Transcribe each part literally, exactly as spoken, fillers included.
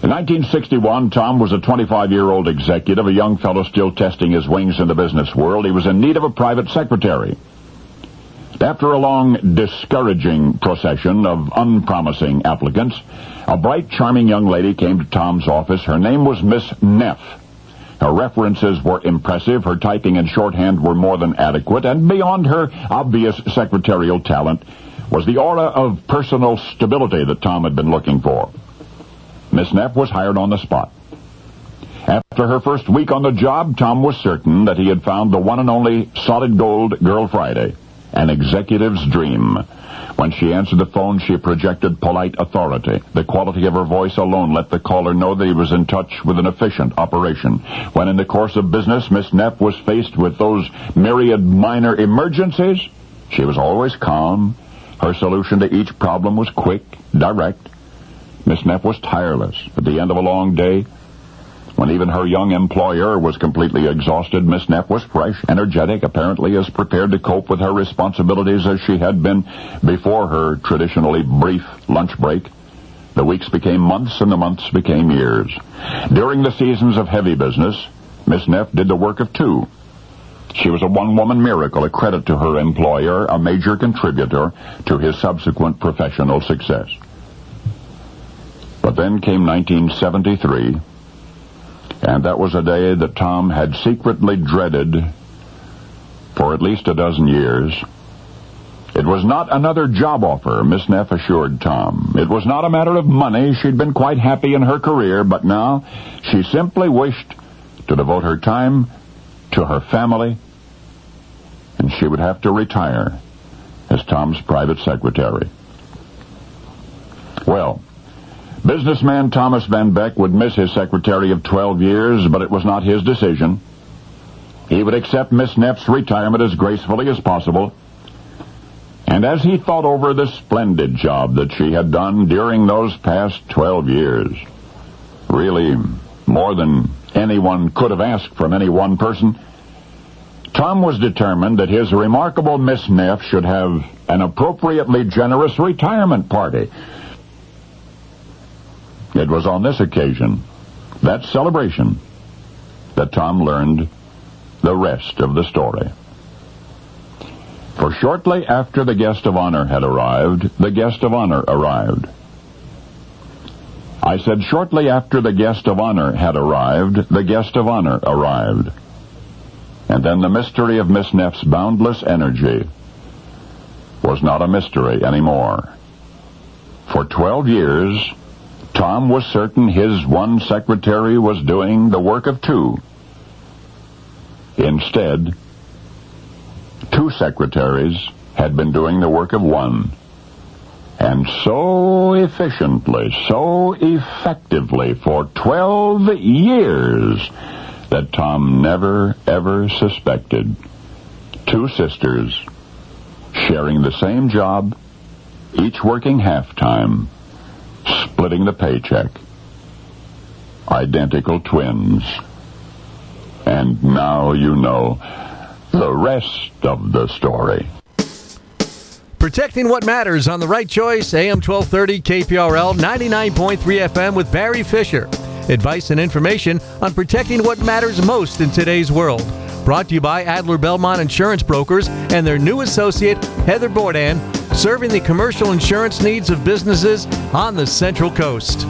In nineteen sixty-one, Tom was a twenty-five-year-old executive, a young fellow still testing his wings in the business world. He was in need of a private secretary. After a long, discouraging procession of unpromising applicants, a bright, charming young lady came to Tom's office. Her name was Miss Neff. Her references were impressive, her typing and shorthand were more than adequate, and beyond her obvious secretarial talent was the aura of personal stability that Tom had been looking for. Miss Neff was hired on the spot. After her first week on the job, Tom was certain that he had found the one and only solid gold Girl Friday, an executive's dream. When she answered the phone, she projected polite authority. The quality of her voice alone let the caller know that he was in touch with an efficient operation. When in the course of business, Miss Neff was faced with those myriad minor emergencies, she was always calm. Her solution to each problem was quick, direct. Miss Neff was tireless. At the end of a long day, when even her young employer was completely exhausted, Miss Neff was fresh, energetic, apparently as prepared to cope with her responsibilities as she had been before her traditionally brief lunch break. The weeks became months, and the months became years. During the seasons of heavy business, Miss Neff did the work of two. She was a one-woman miracle, a credit to her employer, a major contributor to his subsequent professional success. But then came nineteen seventy-three, and that was a day that Tom had secretly dreaded for at least a dozen years. It was not another job offer, Miss Neff assured Tom. It was not a matter of money. She'd been quite happy in her career, but now she simply wished to devote her time to her family, and she would have to retire as Tom's private secretary. Well, businessman Thomas Van Beck would miss his secretary of twelve years, but it was not his decision. He would accept Miss Neff's retirement as gracefully as possible. And as he thought over the splendid job that she had done during those past twelve years, really more than anyone could have asked from any one person, Tom was determined that his remarkable Miss Neff should have an appropriately generous retirement party. It was on this occasion, that celebration, that Tom learned the rest of the story. For shortly after the guest of honor had arrived, the guest of honor arrived. I said shortly after the guest of honor had arrived, the guest of honor arrived. And then the mystery of Miss Neff's boundless energy was not a mystery anymore. For twelve years, Tom was certain his one secretary was doing the work of two. Instead, two secretaries had been doing the work of one. And so efficiently, so effectively for twelve years that Tom never, ever suspected. Two sisters sharing the same job, each working half-time, splitting the paycheck. Identical twins. And now you know the rest of the story. Protecting what matters on The Right Choice, A M twelve thirty, K P R L, ninety-nine point three F M with Barry Fisher. Advice and information on protecting what matters most in today's world. Brought to you by Adler Belmont Insurance Brokers and their new associate, Heather Bourdain, serving the commercial insurance needs of businesses on the Central Coast.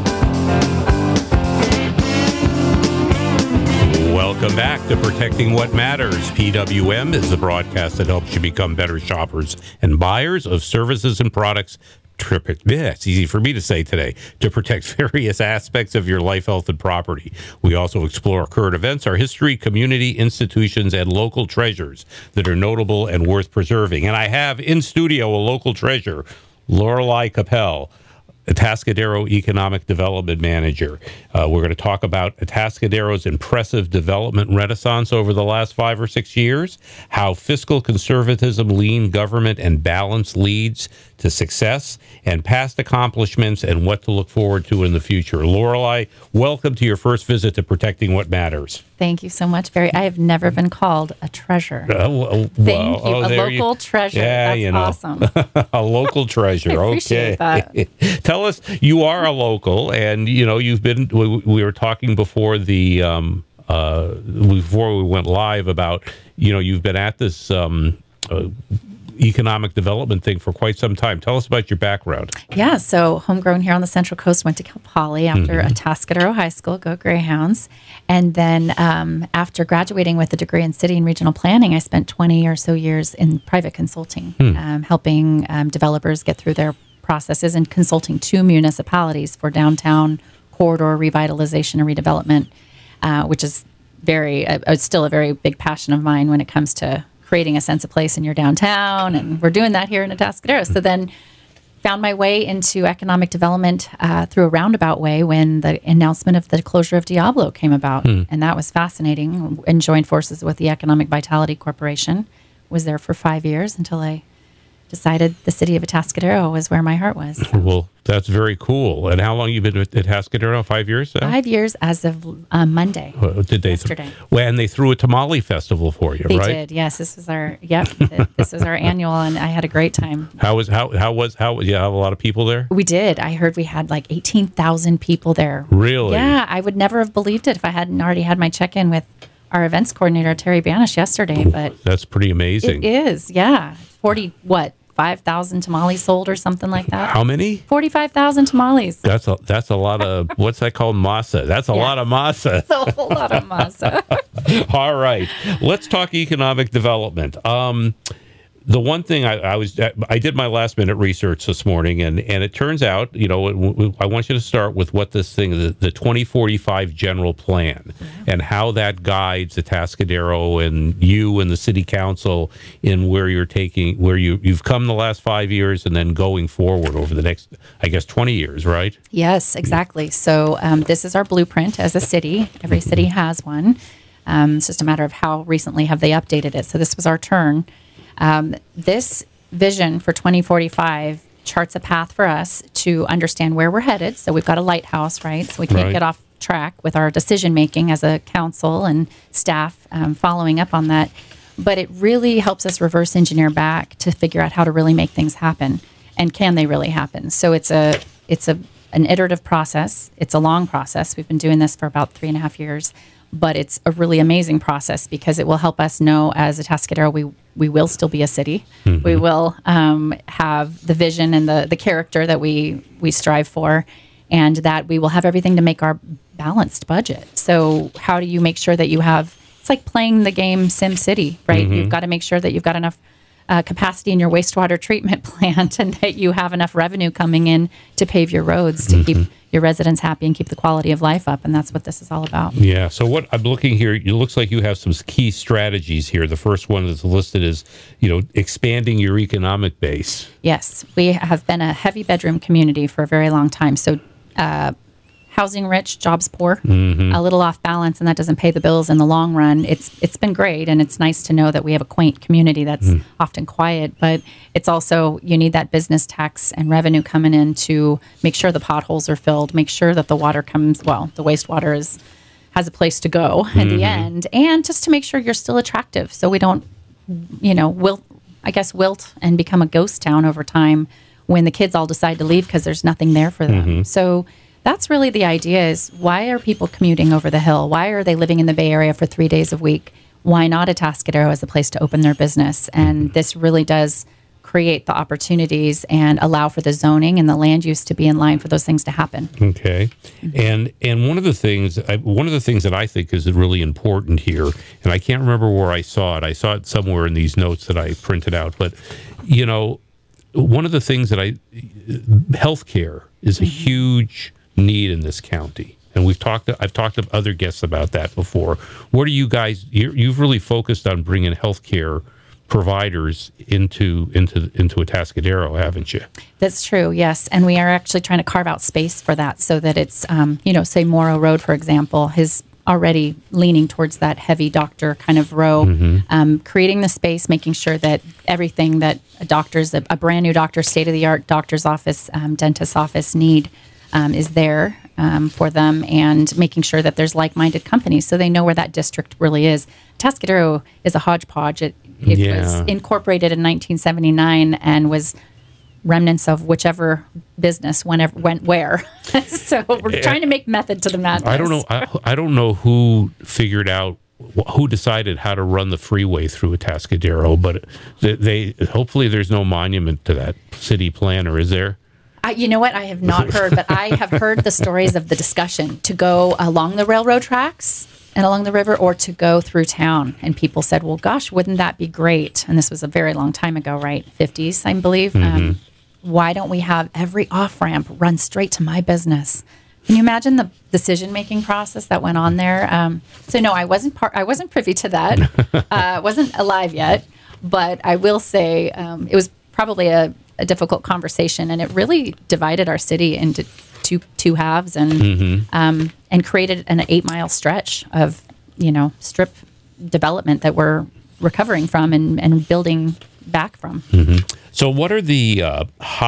Welcome back to Protecting What Matters. P W M is the broadcast that helps you become better shoppers and buyers of services and products. Yeah, it's easy for me to say today, to protect various aspects of your life, health, and property. We also explore current events, our history, community, institutions, and local treasures that are notable and worth preserving. And I have in studio a local treasure, Lorelei Capel, Atascadero Economic Development Manager. Uh, we're going to talk about Atascadero's impressive development renaissance over the last five or six years, how fiscal conservatism, lean government, and balance leads to success and past accomplishments and what to look forward to in the future. Lorelei, welcome to your first visit to Protecting What Matters. Thank you so much, Barry. I have never been called a treasure. Uh, well, Thank you. Oh, a local you, treasure. Yeah, That's you know. awesome. A local treasure. I appreciate Okay. that. Tell us, you are a local, and you know you've been. We, we were talking before the um, uh, before we went live about you know you've been at this. Um, uh, economic development thing for quite some time. Tell us about your background. Yeah, so homegrown here on the Central Coast, went to Cal Poly after Mm-hmm. Atascadero High School, go Greyhounds. And then um, after graduating with a degree in city and regional planning, I spent twenty or so years in private consulting, Hmm. um, helping um, developers get through their processes and consulting to municipalities for downtown corridor revitalization and redevelopment, uh, which is very, uh, it's still a very big passion of mine when it comes to creating a sense of place in your downtown, and we're doing that here in Atascadero. So then found my way into economic development uh, through a roundabout way when the announcement of the closure of Diablo came about. Hmm. And that was fascinating, and joined forces with the Economic Vitality Corporation. Was there for five years until I decided the city of Atascadero was where my heart was. Well, that's very cool. And how long you been at Atascadero? Five years? Now? Five years as of uh, Monday. Uh, did they? Yesterday. Th- well, and they threw a tamale festival for you, They right? did, yes. This was our yep. th- this was our annual, and I had a great time. How was how how was how? Yeah, have a lot of people there. We did. I heard we had like eighteen thousand people there. Really? Yeah, I would never have believed it if I hadn't already had my check-in with our events coordinator, Terry Banish, yesterday. But That's pretty amazing. it is, yeah. forty, what, five thousand tamales sold or something like that? How many? forty-five thousand tamales. That's a that's a lot of what's that called? Masa. That's a Yeah. lot of masa. That's a whole lot of masa. All right, let's talk economic development. Um, the one thing I, I was I did my last minute research this morning, and, and it turns out, you know, I want you to start with what this thing, the, the twenty forty-five general plan, yeah. and how that guides Atascadero and you and the city council in where you're taking, where you you've come the last five years, and then going forward over the next, I guess, twenty years, right? Yes, exactly. So um, this is our blueprint as a city. Every city has one. Um, it's just a matter of how recently have they updated it. So this was our turn. Um, this vision for twenty forty-five charts a path for us to understand where we're headed. So we've got a lighthouse, right? So we can't Right. get off track with our decision making as a council and staff um, following up on that. But it really helps us reverse engineer back to figure out how to really make things happen, and can they really happen? So it's a it's a an iterative process. It's a long process. We've been doing this for about three and a half years. But it's a really amazing process because it will help us know as Atascadero we we will still be a city. Mm-hmm. We will um, have the vision and the the character that we we strive for, and that we will have everything to make our balanced budget. So how do you make sure that you have? It's like playing the game SimCity, right? Mm-hmm. You've got to make sure that you've got enough uh, capacity in your wastewater treatment plant, and that you have enough revenue coming in to pave your roads to mm-hmm. keep your residents happy and keep the quality of life up. And that's what this is all about. Yeah. So what I'm looking here, it looks like you have some key strategies here. The first one that's listed is, you know, expanding your economic base. Yes. We have been a heavy bedroom community for a very long time. So uh, housing rich, jobs poor, mm-hmm. a little off balance, and that doesn't pay the bills in the long run. It's It's been great, and it's nice to know that we have a quaint community that's mm. often quiet, but it's also, you need that business tax and revenue coming in to make sure the potholes are filled, make sure that the water comes, well, the wastewater is has a place to go mm-hmm. at the end, and just to make sure you're still attractive so we don't, you know, wilt, I guess, wilt and become a ghost town over time when the kids all decide to leave because there's nothing there for them. Mm-hmm. So that's really the idea, is why are people commuting over the hill? Why are they living in the Bay Area for three days a week? Why not Atascadero as a place to open their business? And this really does create the opportunities and allow for the zoning and the land use to be in line for those things to happen. Okay. And and one of the things I, one of the things that I think is really important here, and I can't remember where I saw it. I saw it somewhere in these notes that I printed out, but you know, one of the things that I healthcare is a mm-hmm. huge need in this county, and we've talked to, I've talked to other guests about that before. What are you guys, you're, you've really focused on bringing healthcare providers into into into Atascadero, haven't you? That's true, yes. And we are actually trying to carve out space for that so that it's, um, you know, say Morrow Road, for example, his already leaning towards that heavy doctor kind of row, Mm-hmm. um, creating the space, making sure that everything that a doctor's, a, a brand new doctor, state-of-the-art doctor's office, um, dentist's office need um, is there um, for them, and making sure that there's like-minded companies so they know where that district really is. Atascadero is a hodgepodge. It, it Yeah. was incorporated in nineteen seventy-nine and was remnants of whichever business whenever went where. So we're trying to make method to the madness. I don't know. I, I don't know who figured out who decided how to run the freeway through Atascadero, but they, they hopefully there's no monument to that city planner, is there? I, you know what? I have not heard, but I have heard the stories of the discussion to go along the railroad tracks and along the river, or to go through town. And people said, well, gosh, wouldn't that be great? And this was a very long time ago, right? fifties, I believe. Mm-hmm. Um, why don't we have every off-ramp run straight to my business? Can you imagine the decision-making process that went on there? Um, so no, I wasn't part, I wasn't privy to that. uh, wasn't alive yet, but I will say um, it was probably a, a difficult conversation, and it really divided our city into two two halves, and Mm-hmm. um, and created an eight-mile stretch of, you know, strip development that we're recovering from and, and building back from. So what are the uh,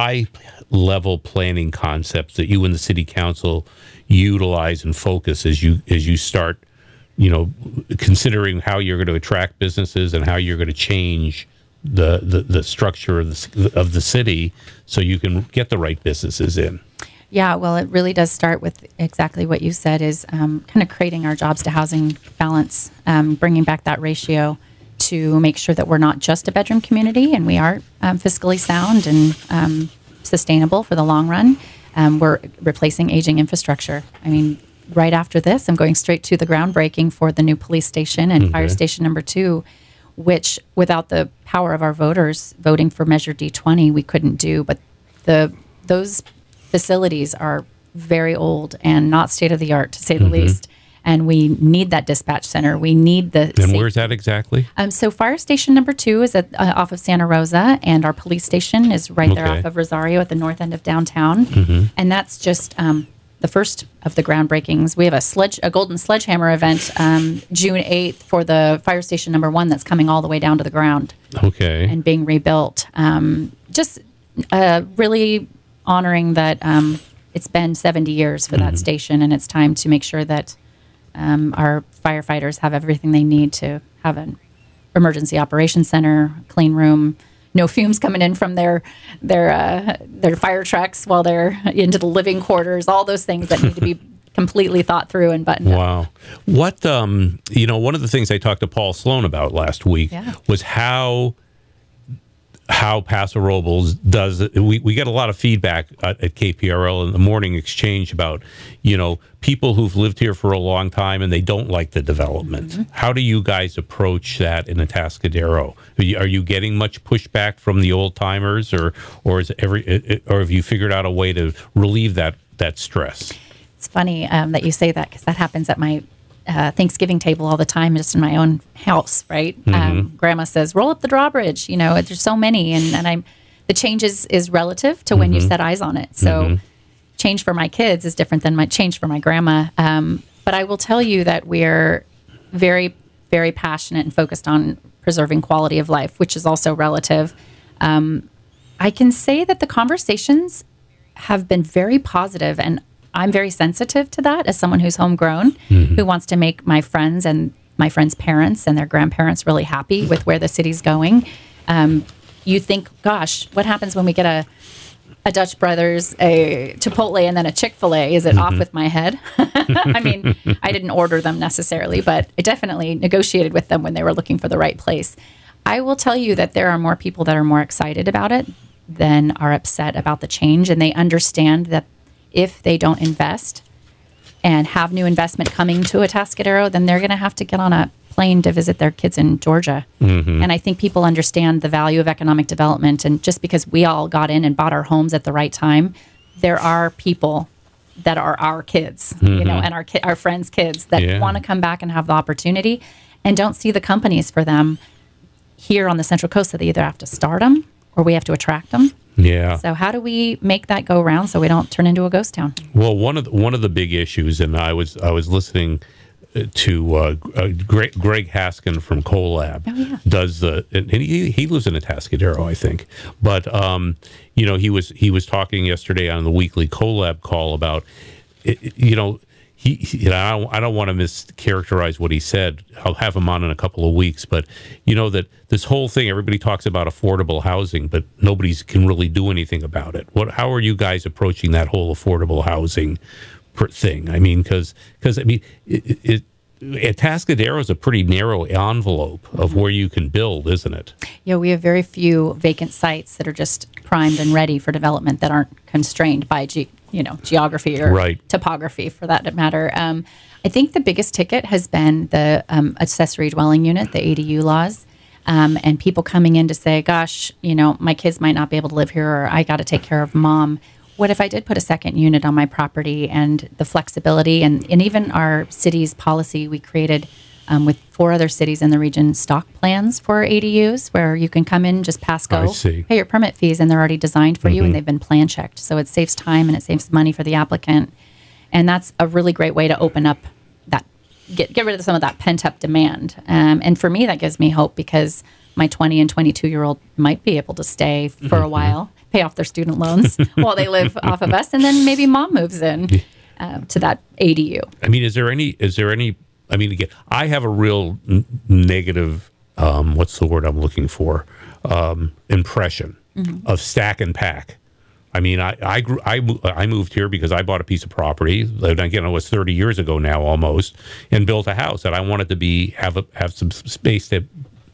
high-level planning concepts that you and the city council utilize and focus as you as you start, you know, considering how you're going to attract businesses and how you're going to change the, the, the structure of the, of the city so you can get the right businesses in? Yeah, well, it really does start with exactly what you said, is um, kind of creating our jobs to housing balance, um, bringing back that ratio to make sure that we're not just a bedroom community, and we are um, fiscally sound and um, sustainable for the long run. Um, we're replacing aging infrastructure. I mean, right after this, I'm going straight to the groundbreaking for the new police station and fire station number two, which without the power of our voters voting for Measure D twenty, we couldn't do. But the those facilities are very old and not state-of-the-art, to say the least. And we need that dispatch center. We need the... And where's that exactly? Um, so fire station number two is at, uh, off of Santa Rosa, and our police station is right there Okay. off of Rosario at the north end of downtown. And that's just um, the first of the groundbreakings. We have a sledge, a golden sledgehammer event um, June eighth for the fire station number one that's coming all the way down to the ground Okay. and being rebuilt. Um, just uh, really honoring that um, it's been seventy years for that station, and it's time to make sure that um, our firefighters have everything they need to have an emergency operations center, clean room, no fumes coming in from their their uh, their fire trucks while they're into the living quarters. All those things that need to be completely thought through and buttoned up. Wow. What, um, you know, one of the things I talked to Paul Sloan about last week Yeah. was how how Paso Robles does it. We, we get a lot of feedback at, at K P R L in the morning exchange about, you know, people who've lived here for a long time and they don't like the development. Mm-hmm. How do you guys approach that in Atascadero? Are you, are you getting much pushback from the old timers, or or is every it, or have you figured out a way to relieve that that stress? It's funny um, that you say that, because that happens at my uh, Thanksgiving table all the time, just in my own house, right? Um, grandma says, roll up the drawbridge. You know, there's so many. And, and I'm, the change is, is relative to when you set eyes on it. So change for my kids is different than my change for my grandma. Um, but I will tell you that we're very, very passionate and focused on preserving quality of life, which is also relative. Um, I can say that the conversations have been very positive, and I'm very sensitive to that as someone who's homegrown, who wants to make my friends and my friends' parents and their grandparents really happy with where the city's going. Um, you think, gosh, what happens when we get a a Dutch Brothers, a Chipotle, and then a Chick-fil-A? Is it off with my head? I mean, I didn't order them necessarily, but I definitely negotiated with them when they were looking for the right place. I will tell you that there are more people that are more excited about it than are upset about the change, and they understand that if they don't invest and have new investment coming to Atascadero, then they're going to have to get on a plane to visit their kids in Georgia. Mm-hmm. And I think people understand the value of economic development. And just because we all got in and bought our homes at the right time, there are people that are our kids, mm-hmm. you know, and our ki- our friends' kids that Yeah. want to come back and have the opportunity and don't see the companies for them here on the Central Coast. So they either have to start them or we have to attract them. Yeah. So how do we make that go around so we don't turn into a ghost town? Well, one of the, one of the big issues, and I was I was listening to uh, uh, Greg, Greg Haskin from Colab. Oh, yeah. Does the and he he lives in Atascadero, I think. But um, you know, he was he was talking yesterday on the weekly Colab call about it, you know. He, he, you know, I don't, I don't want to mischaracterize what he said. I'll have him on in a couple of weeks. But, you know, that this whole thing, everybody talks about affordable housing, but nobody can really do anything about it. What? How are you guys approaching that whole affordable housing thing? I mean, because, I mean, it, it, Atascadero is a pretty narrow envelope of where you can build, isn't it? Yeah, we have very few vacant sites that are just primed and ready for development that aren't constrained by ge- you know, geography or right. topography, for that matter. Um, I think the biggest ticket has been the um, accessory dwelling unit, the A D U laws, um, and people coming in to say, gosh, you know, my kids might not be able to live here, or I got to take care of mom. What if I did put a second unit on my property? And the flexibility and, and even our city's policy, we created um, with four other cities in the region stock plans for A D Us where you can come in, just pass go, I see. pay your permit fees, and they're already designed for Mm-hmm. you and they've been plan checked. So it saves time and it saves money for the applicant. And that's a really great way to open up that, get, get rid of some of that pent up demand. Um, and for me, that gives me hope because my twenty and twenty-two year old might be able to stay for Mm-hmm. a while, pay off their student loans while they live off of us, and then maybe mom moves in uh, to that A D U. I mean, is there any, is there any, I mean, again, I have a real n- negative, um, what's the word I'm looking for, um, impression mm-hmm. of stack and pack. I mean, I I, grew, I I moved here because I bought a piece of property. Again, it was thirty years ago now, almost, and built a house that I wanted to be have a, have some space that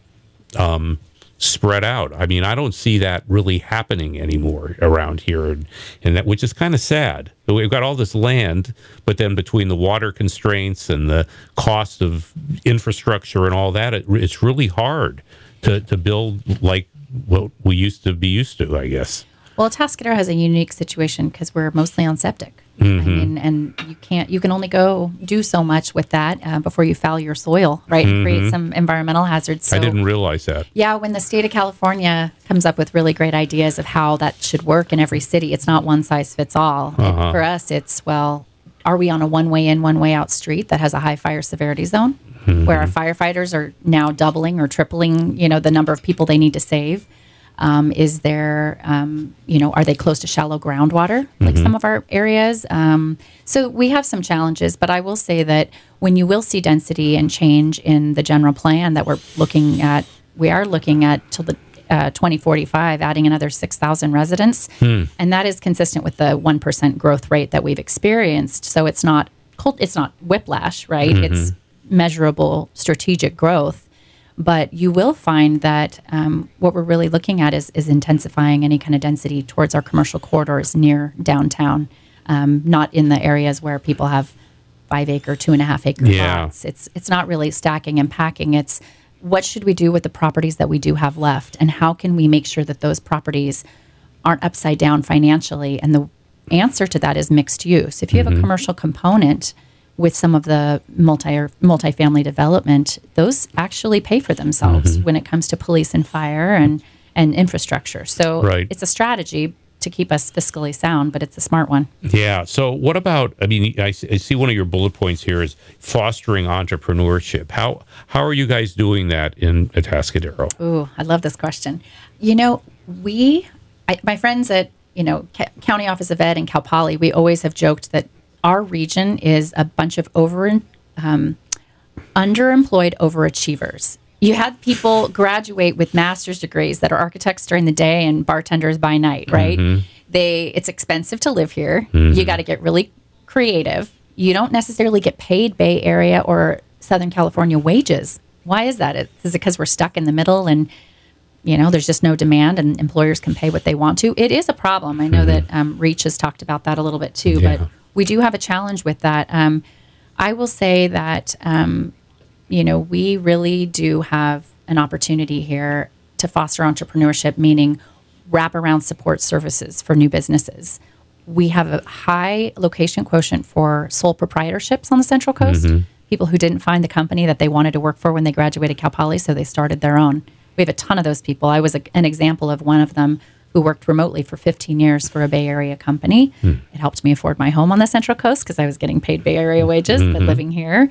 um, spread out. I mean, I don't see that really happening anymore around here, and, and that which is kind of sad. So we've got all this land, but then between the water constraints and the cost of infrastructure and all that, it, it's really hard to to build like what we used to be used to, I guess. Well, Atascadero has a unique situation because we're mostly on septic. Mm-hmm. I mean, and you can't, you can only go do so much with that uh, before you foul your soil, right? Mm-hmm. And create some environmental hazards. So, I didn't realize that. yeah, when the state of California comes up with really great ideas of how that should work in every city, it's not one size fits all. Uh-huh. For us, it's, well, are we on a one way in, one way out street that has a high fire severity zone mm-hmm. where our firefighters are now doubling or tripling, you know, the number of people they need to save? Um, is there, um, you know, are they close to shallow groundwater, like mm-hmm. some of our areas? Um, so we have some challenges, but I will say that when you will see density and change in the general plan that we're looking at, we are looking at till the uh, twenty forty-five, adding another six thousand residents. Hmm. And that is consistent with the one percent growth rate that we've experienced. So it's not, it's not whiplash, right? Mm-hmm. It's measurable strategic growth. But you will find that um, what we're really looking at is, is intensifying any kind of density towards our commercial corridors near downtown, um, not in the areas where people have five acre, two and a half acre yeah. lots. It's it's not really stacking and packing. It's what should we do with the properties that we do have left, and how can we make sure that those properties aren't upside down financially? And the answer to that is mixed use. If you have mm-hmm. a commercial component with some of the multi or multifamily development, those actually pay for themselves mm-hmm. when it comes to police and fire and, and infrastructure. So right. it's a strategy to keep us fiscally sound, but it's a smart one. Yeah. So what about, I mean, I, I see one of your bullet points here is fostering entrepreneurship. How how are you guys doing that in Atascadero? Ooh, I love this question. You know, we, I, my friends at, you know, C- County Office of Ed and Cal Poly, we always have joked that our region is a bunch of over um, underemployed overachievers. You had people graduate with master's degrees that are architects during the day and bartenders by night, right? Mm-hmm. They it's expensive to live here. Mm-hmm. You got to get really creative. You don't necessarily get paid Bay Area or Southern California wages. Why is that? Is it because we're stuck in the middle and you know, there's just no demand and employers can pay what they want to? It is a problem. I know mm-hmm. that um, Reach has talked about that a little bit too, yeah. but we do have a challenge with that. Um, I will say that, um, you know, we really do have an opportunity here to foster entrepreneurship, meaning wraparound support services for new businesses. We have a high location quotient for sole proprietorships on the Central Coast, mm-hmm. people who didn't find the company that they wanted to work for when they graduated Cal Poly, so they started their own. We have a ton of those people. I was a, an example of one of them who worked remotely for fifteen years for a Bay Area company. Hmm. It helped me afford my home on the Central Coast because I was getting paid Bay Area wages, mm-hmm. but living here.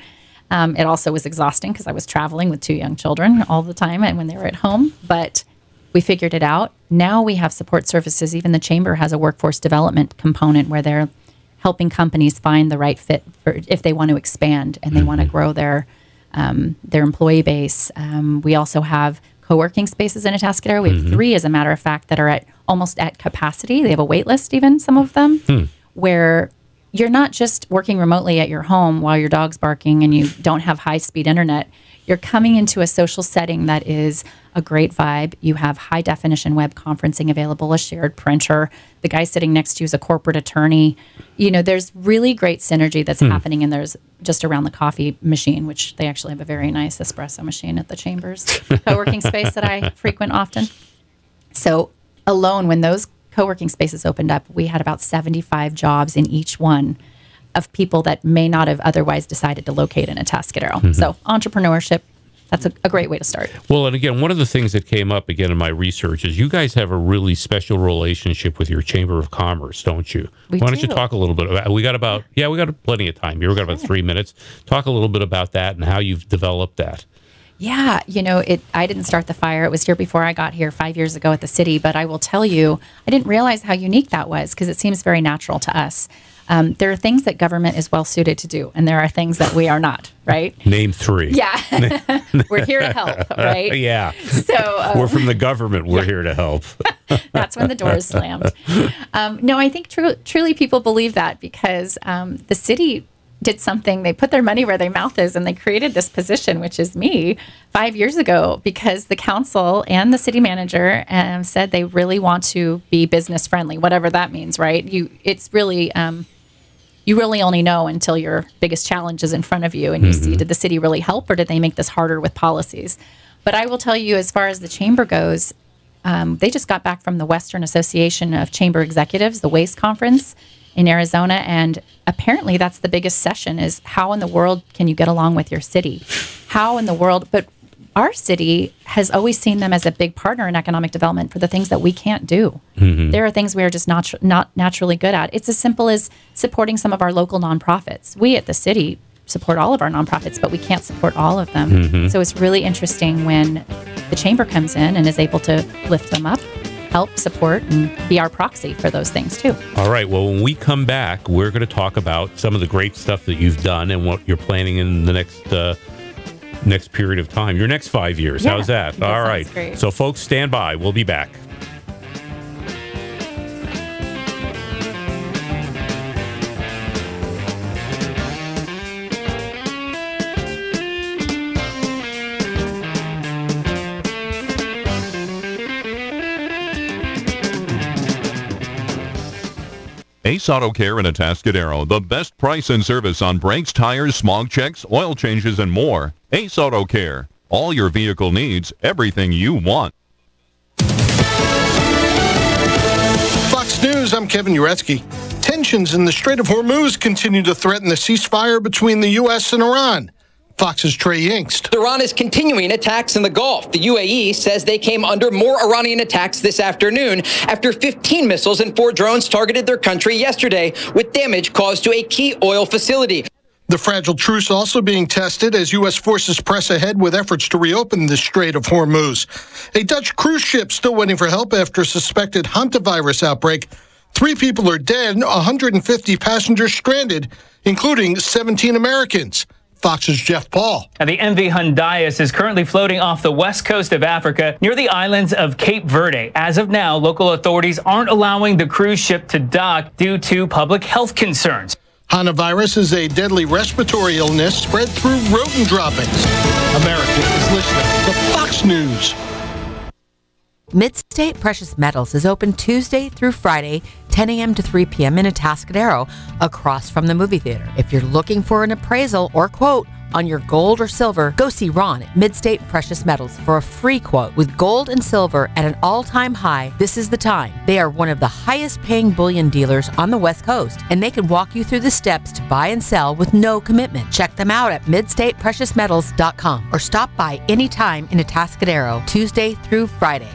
Um, it also was exhausting because I was traveling with two young children all the time and when they were at home. But we figured it out. Now we have support services. Even the chamber has a workforce development component where they're helping companies find the right fit for if they want to expand and they mm-hmm. want to grow their um, their employee base. Um, we also have co-working spaces in Atascadero. We have mm-hmm. three, as a matter of fact, that are at almost at capacity. They have a wait list, even some of them, hmm. where you're not just working remotely at your home while your dog's barking and you don't have high-speed internet. You're coming into a social setting that is a great vibe. You have high-definition web conferencing available, a shared printer. The guy sitting next to you is a corporate attorney. You know, there's really great synergy that's hmm. happening, and there's just around the coffee machine, which they actually have a very nice espresso machine at the Chambers co-working space that I frequent often. So alone, when those co-working spaces opened up, we had about seventy-five jobs in each one of people that may not have otherwise decided to locate in Atascadero. Mm-hmm. So entrepreneurship, that's a, a great way to start. Well, and again, one of the things that came up again in my research is you guys have a really special relationship with your Chamber of Commerce, don't you? We Why don't do. you talk a little bit about, we got about, yeah, we got plenty of time here. We got about three minutes. Talk a little bit about that and how you've developed that. Yeah, you know, it. I didn't start the fire. It was here before I got here five years ago at the city. But I will tell you, I didn't realize how unique that was because it seems very natural to us. Um, there are things that government is well suited to do, and there are things that we are not, right? Name three. Yeah. We're here to help, right? Yeah. So um, we're from the government. We're yeah. here to help. That's when the door is slammed. Um, no, I think tru- truly people believe that because um, the city did something. They put their money where their mouth is, and they created this position, which is me, five years ago, because the council and the city manager um, said they really want to be business friendly, whatever that means, right? You, it's really, um, you really only know until your biggest challenge is in front of you, and you mm-hmm. see, did the city really help, or did they make this harder with policies? But I will tell you, as far as the chamber goes, um, they just got back from the Western Association of Chamber Executives, the WASTE conference in Arizona, and apparently that's the biggest session is how in the world can you get along with your city? How in the world, but our city has always seen them as a big partner in economic development for the things that we can't do. Mm-hmm. There are things we are just not, not naturally good at. It's as simple as supporting some of our local nonprofits. We at the city support all of our nonprofits, but we can't support all of them. Mm-hmm. So it's really interesting when the chamber comes in and is able to lift them up, help, support, and be our proxy for those things too. All right. Well, when we come back, we're going to talk about some of the great stuff that you've done and what you're planning in the next uh, next period of time, your next five years. Yeah, How's that? that All right. Great. So, folks, stand by. We'll be back. Ace Auto Care in Atascadero, the best price and service on brakes, tires, smog checks, oil changes, and more. Ace Auto Care. All your vehicle needs, everything you want. Fox News, I'm Kevin Uretsky. Tensions in the Strait of Hormuz continue to threaten the ceasefire between the U S and Iran. Fox's Trey Yingst. Iran is continuing attacks in the Gulf. The U A E says they came under more Iranian attacks this afternoon after fifteen missiles and four drones targeted their country yesterday, with damage caused to a key oil facility. The fragile truce also being tested as U S forces press ahead with efforts to reopen the Strait of Hormuz. A Dutch cruise ship still waiting for help after a suspected hantavirus outbreak. Three people are dead, one hundred fifty passengers stranded, including seventeen Americans. Fox's Jeff Paul. Now, the M V Hyundaius is currently floating off the west coast of Africa near the islands of Cape Verde. As of now, local authorities aren't allowing the cruise ship to dock due to public health concerns. Hantavirus is a deadly respiratory illness spread through rodent droppings. America is listening to Fox News. Midstate Precious Metals is open Tuesday through Friday, ten a.m. to three p.m. in Atascadero, across from the movie theater. If you're looking for an appraisal or quote on your gold or silver, go see Ron at Midstate Precious Metals for a free quote. With gold and silver at an all-time high, this is the time. They are one of the highest-paying bullion dealers on the West Coast, and they can walk you through the steps to buy and sell with no commitment. Check them out at midstate precious metals dot com or stop by anytime in Atascadero, Tuesday through Friday.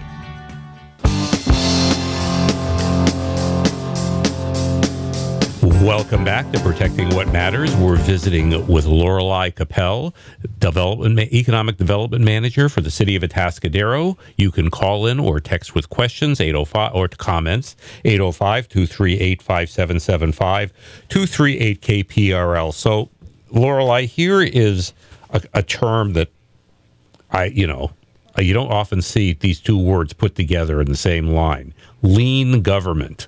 Welcome back to Protecting What Matters. We're visiting with Lorelei Capel, Development Economic Development Manager for the City of Atascadero. You can call in or text with questions, eight oh five, or comments, eight oh five, two three eight, five seven seven five, two three eight K P R L. So, Lorelei, here is a, a term that I, you know, you don't often see these two words put together in the same line. Lean government.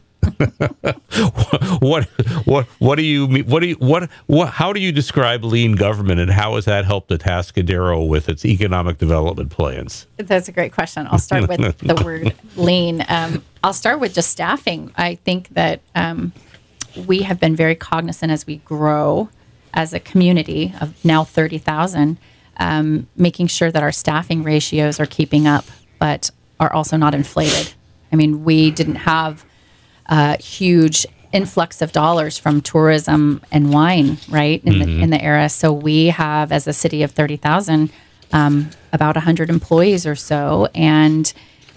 what what what do you mean? What do you what what? How do you describe lean government, and how has that helped Atascadero with its economic development plans? That's a great question. I'll start with the word lean. Um, I'll start with just staffing. I think that um, we have been very cognizant as we grow as a community of now thirty thousand, um, making sure that our staffing ratios are keeping up, but are also not inflated. I mean, we didn't have a huge influx of dollars from tourism and wine, right, in mm-hmm. the in the era. So we have, as a city of thirty thousand, um, about one hundred employees or so, and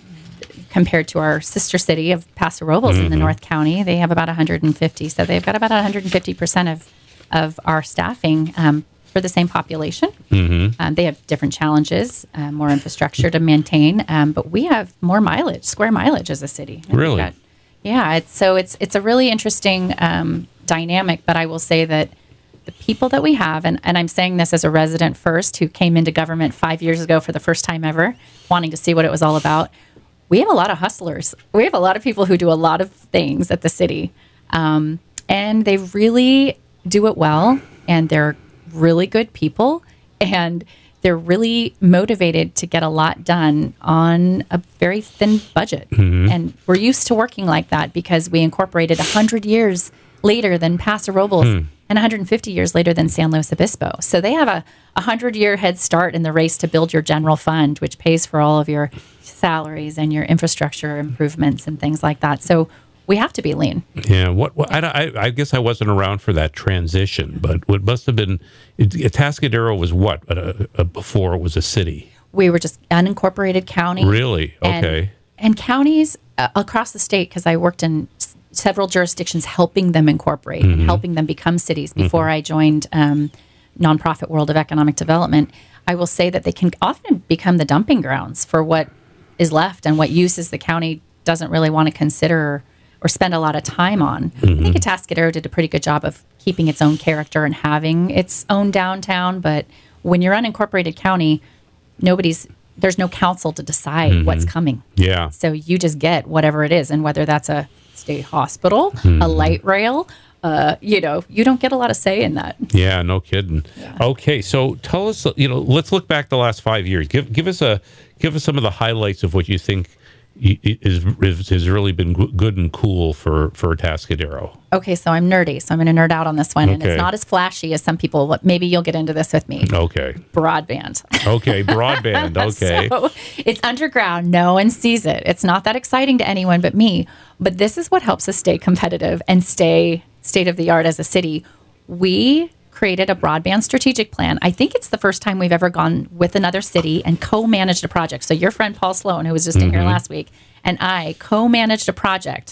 compared to our sister city of Paso Robles mm-hmm. in the North County, they have about one hundred fifty. So they've got about one hundred fifty percent of of our staffing um, for the same population. Mm-hmm. Um, they have different challenges, uh, more infrastructure to maintain, um, but we have more mileage, square mileage as a city. Really? Got, yeah. It's, so it's it's a really interesting um, dynamic, but I will say that the people that we have, and, and I'm saying this as a resident first who came into government five years ago for the first time ever, wanting to see what it was all about, we have a lot of hustlers. We have a lot of people who do a lot of things at the city, um, and they really do it well, and they're really good people, and they're really motivated to get a lot done on a very thin budget. Mm-hmm. And we're used to working like that because we incorporated one hundred years later than Paso Robles mm. and one hundred fifty years later than San Luis Obispo. So they have a one hundred-year head start in the race to build your general fund, which pays for all of your salaries and your infrastructure improvements and things like that. So we have to be lean. Yeah, what, what I, I, I guess I wasn't around for that transition, but what must have been, it, Atascadero was what uh, uh, before it was a city? We were just unincorporated county. Really? Okay. And, and counties uh, across the state, because I worked in s- several jurisdictions helping them incorporate mm-hmm. and helping them become cities before mm-hmm. I joined um, nonprofit World of Economic Development. I will say that they can often become the dumping grounds for what is left and what uses the county doesn't really want to consider or spend a lot of time on. Mm-hmm. I think Atascadero did a pretty good job of keeping its own character and having its own downtown. But when you're unincorporated county, nobody's there's no council to decide mm-hmm. what's coming. Yeah. So you just get whatever it is, and whether that's a state hospital, mm-hmm. a light rail, uh, you know, you don't get a lot of say in that. Yeah, no kidding. Yeah. Okay, so tell us, you know, let's look back the last five years. Give give us a give us some of the highlights of what you think Is, is has really been good and cool for, for Atascadero. Okay, so I'm nerdy, so I'm going to nerd out on this one. Okay. And it's not as flashy as some people. What maybe you'll get into this with me. Okay. Broadband. Okay, broadband. Okay. So it's underground. No one sees it. It's not that exciting to anyone but me. But this is what helps us stay competitive and stay state of the art as a city. We created a broadband strategic plan. I think it's the first time we've ever gone with another city and co-managed a project. So your friend Paul Sloan, who was just mm-hmm. in here last week, and I co-managed a project.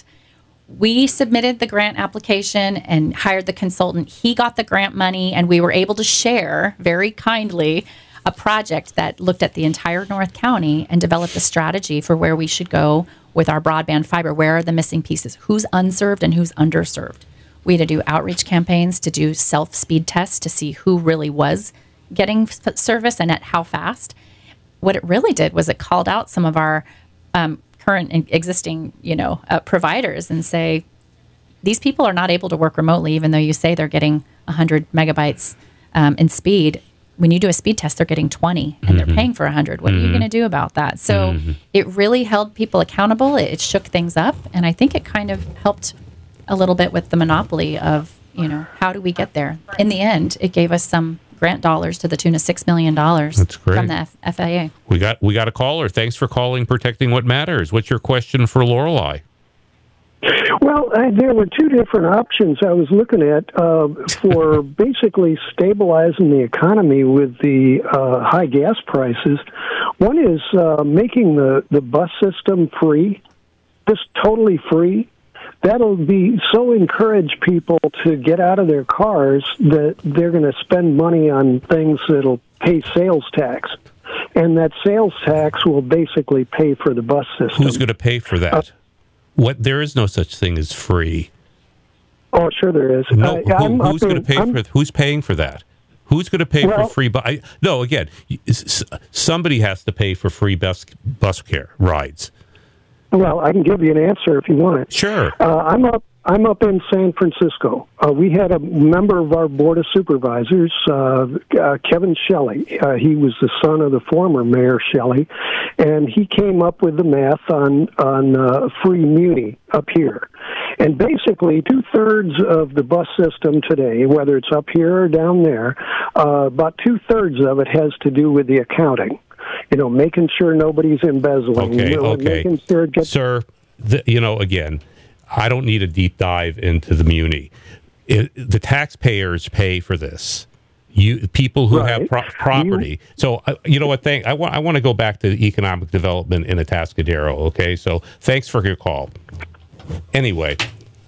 We submitted the grant application and hired the consultant. He got the grant money, and we were able to share very kindly a project that looked at the entire North County and developed a strategy for where we should go with our broadband fiber. Where are the missing pieces? Who's unserved and who's underserved? We had to do outreach campaigns, to do self-speed tests to see who really was getting f- service and at how fast. What it really did was it called out some of our um, current and existing, you know, uh, providers and say, these people are not able to work remotely, even though you say they're getting one hundred megabytes um, in speed. When you do a speed test, they're getting twenty, and mm-hmm. they're paying for one hundred. What mm-hmm. are you going to do about that? So mm-hmm. it really held people accountable. It, it shook things up, and I think it kind of helped a little bit with the monopoly of, you know, how do we get there? In the end, it gave us some grant dollars to the tune of six million dollars That's great. From the F- FAA. We got we got a caller. Thanks for calling Protecting What Matters. What's your question for Lorelei? Well, I, there were two different options I was looking at uh, for basically stabilizing the economy with the uh, high gas prices. One is uh, making the, the bus system free, just totally free. that'll be so encourage people to get out of their cars that they're going to spend money on things that'll pay sales tax. And that sales tax will basically pay for the bus system. Who's going to pay for that? Uh, what? There is no such thing as free. Oh, sure there is. No, uh, who, who's going to pay I'm, for? Who's paying for that? Who's going to pay well, for free bus? No, again, somebody has to pay for free bus bus care rides. Well, I can give you an answer if you want it. Sure. Uh, I'm up. I'm up in San Francisco. Uh, we had a member of our board of supervisors, uh, uh, Kevin Shelley. Uh, he was the son of the former Mayor Shelley, and he came up with the math on on uh, free muni up here. And basically, two thirds of the bus system today, whether it's up here or down there, uh, about two thirds of it has to do with the accounting. You know, making sure nobody's embezzling. Okay, you know, okay, making sure it gets- sir. The, you know, again. I don't need a deep dive into the muni. It, the taxpayers pay for this. You people who right. have pro- property. You, so uh, you know what? Thank I want. I want to go back to economic development in Atascadero. Okay, so thanks for your call. Anyway,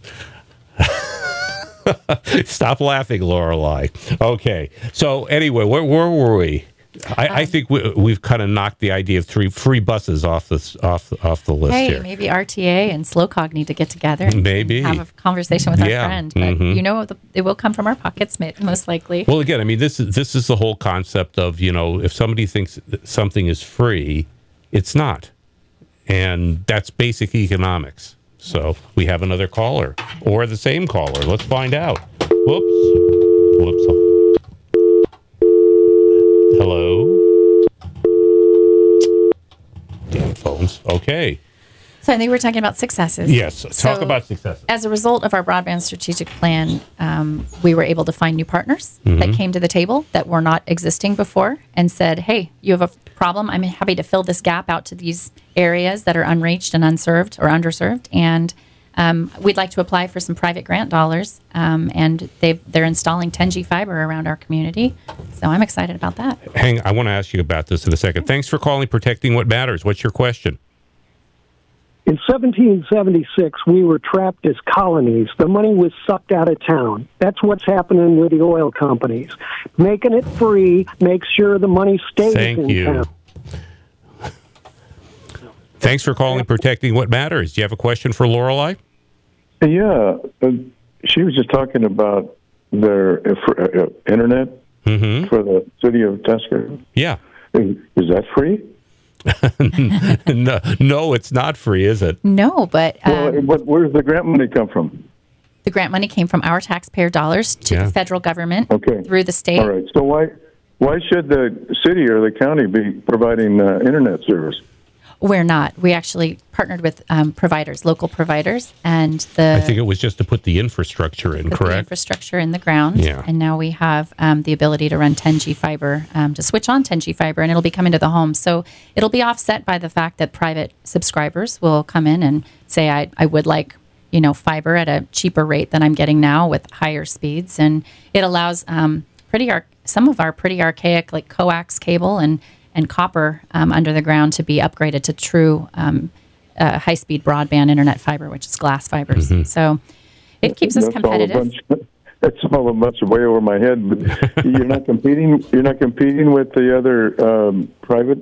stop laughing, Lorelei. Okay, so anyway, where, where were we? I, um, I think we, we've kind of knocked the idea of three free buses off the off off the list hey, here. Maybe R T A and SlowCog need to get together. And maybe have a conversation with yeah. our friend. But mm-hmm. you know, the, it will come from our pockets, most likely. Well, again, I mean, this is this is the whole concept of, you know, if somebody thinks that something is free, it's not, and that's basic economics. So we have another caller or the same caller. Let's find out. Whoops. Whoops. Hello? Damn phones. Okay. So I think we're talking about successes. Yes. Talk so about successes. As a result of our broadband strategic plan, um, we were able to find new partners Mm-hmm. that came to the table that were not existing before and said, hey, you have a problem. I'm happy to fill this gap out to these areas that are unreached and unserved or underserved. And Um, we'd like to apply for some private grant dollars, um, and they they're installing ten G fiber around our community. So I'm excited about that. Hang, I want to ask you about this in a second. Thanks for calling Protecting What Matters. What's your question? In seventeen seventy-six, we were trapped as colonies. The money was sucked out of town. That's what's happening with the oil companies. Making it free makes sure the money stays Thank in you. town. Thanks for calling Protecting What Matters. Do you have a question for Lorelei? Yeah, uh, she was just talking about their uh, for, uh, internet mm-hmm. for the city of Tuscany. Yeah. Is, is that free? no, no, it's not free, is it? No, but... Um, well, but where does the grant money come from? The grant money came from our taxpayer dollars to yeah. the federal government okay. through the state. All right, so why, why should the city or the county be providing uh, internet service? We're not. We actually partnered with um, providers, local providers, and the. I think it was just to put the infrastructure in, put correct? The infrastructure in the ground, yeah. And now we have um, the ability to run ten G fiber, um, to switch on ten G fiber, and it'll be coming to the home. So it'll be offset by the fact that private subscribers will come in and say, "I I would like, you know, fiber at a cheaper rate than I'm getting now with higher speeds," and it allows um, pretty ar- some of our pretty archaic like coax cable and. and copper um, under the ground to be upgraded to true um, uh, high-speed broadband internet fiber, which is glass fibers. Mm-hmm. So it keeps us that's competitive. All a bunch, that's all a bunch of way over my head. But you're not competing. You're not competing with the other um, private.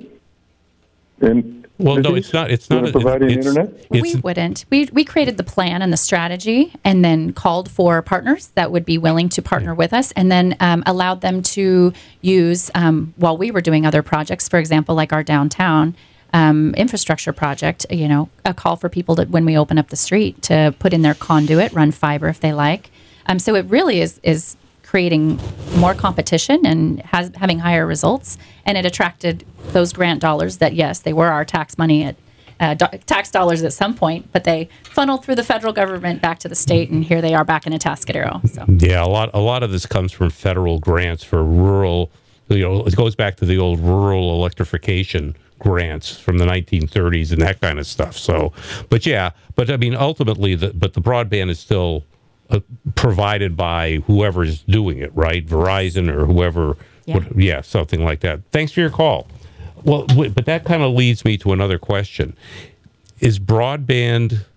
In, well, no, it's not. It's not a, providing it's, internet. It's, we wouldn't. We we created the plan and the strategy, and then called for partners that would be willing to partner with us, and then um, allowed them to use um, while we were doing other projects. For example, like our downtown um, infrastructure project. You know, a call for people to when we open up the street to put in their conduit, run fiber if they like. Um, so it really is is. creating more competition and has, having higher results, and it attracted those grant dollars that, yes, they were our tax money at uh, do- tax dollars at some point, but they funneled through the federal government back to the state, and here they are back in Atascadero. So. Yeah, a lot a lot of this comes from federal grants for rural. You know, it goes back to the old rural electrification grants from the nineteen thirties and that kind of stuff. So, but yeah, but I mean, ultimately, the, but the broadband is still. Uh, provided by whoever's doing it, right? Verizon or whoever. Yeah, would, yeah something like that. Thanks for your call. Well, w- but that kind of leads me to another question. Is broadband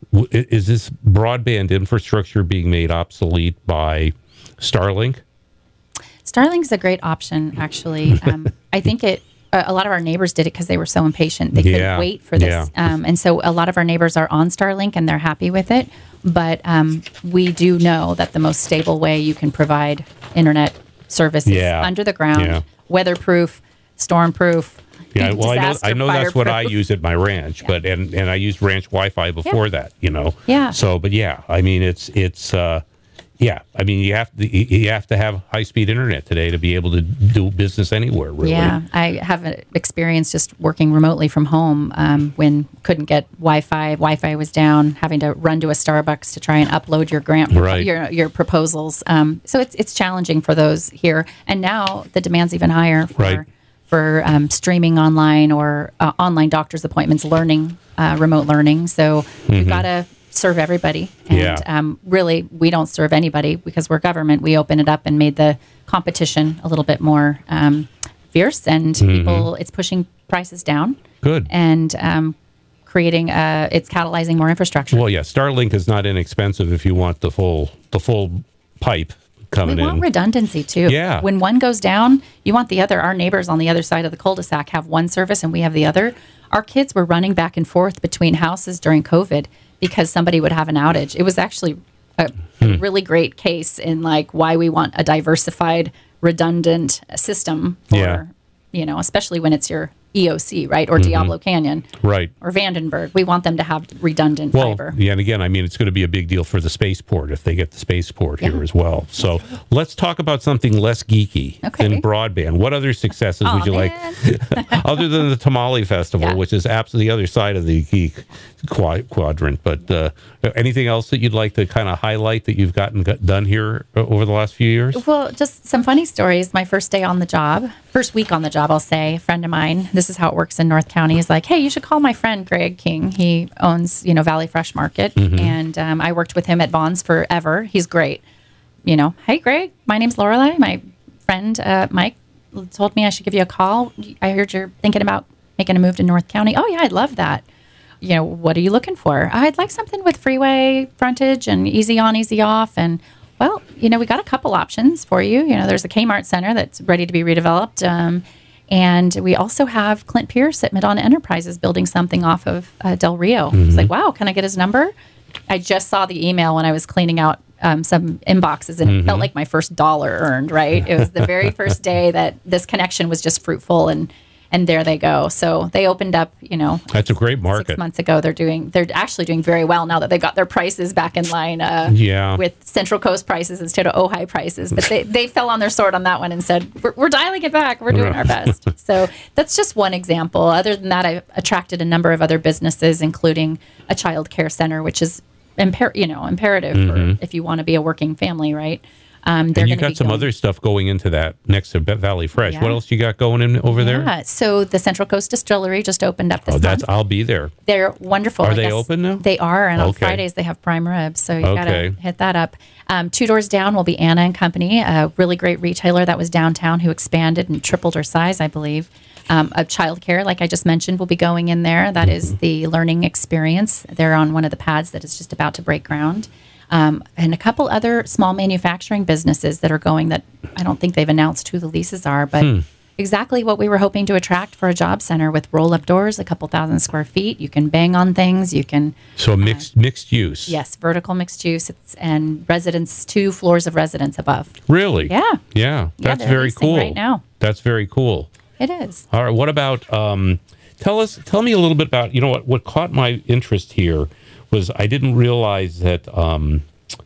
w- is this broadband infrastructure being made obsolete by Starlink? Starlink's a great option, actually. Um, I think it. A a lot of our neighbors did it because they were so impatient. They couldn't Yeah, wait for this. yeah. Um, and so a lot of our neighbors are on Starlink and they're happy with it. But um, we do know that the most stable way you can provide internet service is Yeah, under the ground, yeah. weatherproof, stormproof. Yeah, well, I know disaster I know that's what I fireproof. use at my ranch, but and, and I used ranch Wi-Fi before Yeah. that, you know. Yeah. So, but yeah, I mean, it's it's uh, yeah, I mean, you have to you have to have high speed internet today to be able to do business anywhere. Really. Yeah, I have an experience just working remotely from home um, when couldn't get Wi-Fi. Wi-Fi was down, having to run to a Starbucks to try and upload your grant, Right. your your proposals. Um, so it's it's challenging for those here. And now the demand's even higher for Right. for um, streaming online or uh, online doctor's appointments, learning, uh, remote learning. So we've got to serve everybody. And Yeah. um, really, we don't serve anybody because we're government. We open it up and made the competition a little bit more um, fierce, and people, it's pushing prices down. Good. And um, creating, uh, it's catalyzing more infrastructure. Well, yeah, Starlink is not inexpensive if you want the full the full pipe coming We want in. redundancy too. Yeah. When one goes down, you want the other. Our neighbors on the other side of the cul-de-sac have one service and we have the other. Our kids were running back and forth between houses during COVID because somebody would have an outage. It was actually a Hmm. really great case in like why we want a diversified, redundant system for, Yeah. you know, especially when it's your E O C, right? Or Diablo Canyon Right. or Vandenberg. We want them to have redundant Well, fiber. yeah, and again, I mean, it's going to be a big deal for the spaceport if they get the spaceport here Yeah. as well. So let's talk about something less geeky Okay. than broadband. What other successes Aw, would you man. like, other than the Tamale Festival, Yeah. which is absolutely the other side of the geek qua- quadrant? But uh, anything else that you'd like to kind of highlight that you've gotten got done here uh, over the last few years? Well, just some funny stories. My first day on the job, first week on the job, I'll say, a friend of mine, this is how it works in North County, is like, hey, you should call my friend Greg King. He owns, you know, Valley Fresh Market. And um, I worked with him at Vaughn's forever. He's great. You know, hey, Greg, my name's Lorelei. My friend uh, Mike told me I should give you a call. I heard you're thinking about making a move to North County. Oh, yeah, I'd love that. You know, what are you looking for? I'd like something with freeway frontage and easy on, easy off. And, well, you know, we got a couple options for you. You know, there's a Kmart Center that's ready to be redeveloped. Um, and we also have Clint Pierce at Mid-On Enterprises building something off of uh, Del Rio. It's like, wow, can I get his number? I just saw the email when I was cleaning out um, some inboxes, and it felt like my first dollar earned, right? It was the very first day that this connection was just fruitful, and and there they go. So they opened up, you know, That's a great market. six months ago. They're doing, they're actually doing very well now that they got their prices back in line uh, Yeah. with Central Coast prices instead of Ojai prices. But they, they fell on their sword on that one and said, we're, we're dialing it back. We're doing our best. So that's just one example. Other than that, I've attracted a number of other businesses, including a child care center, which is imper- you know, imperative for if you want to be a working family, right? Um, they're And you gonna got be some going- other stuff going into that next to Valley Fresh. Yeah. What else you got going in over there? Yeah, so the Central Coast Distillery just opened up this Oh, that's month. I'll be there. They're wonderful. Are I they guess. open now? They are, and on Okay. Fridays they have prime ribs, so you Okay. gotta hit that up. Um, two doors down will be Anna and Company, a really great retailer that was downtown who expanded and tripled her size, I believe. Um, a childcare, like I just mentioned, will be going in there. That is the learning experience. They're on one of the pads that is just about to break ground. Um, and a couple other small manufacturing businesses that are going that I don't think they've announced who the leases are, but Hmm. exactly what we were hoping to attract for a job center with roll-up doors, a couple thousand square feet. You can bang on things. You can, So mixed mixed use. yes, vertical mixed use, it's, and residence, two floors of residence above. Really? Yeah. Yeah. That's they're very leasing cool. right now. That's very cool. It is. All right. What about? Um, tell us. Tell me a little bit about. You know what? What caught my interest here was I didn't realize that um,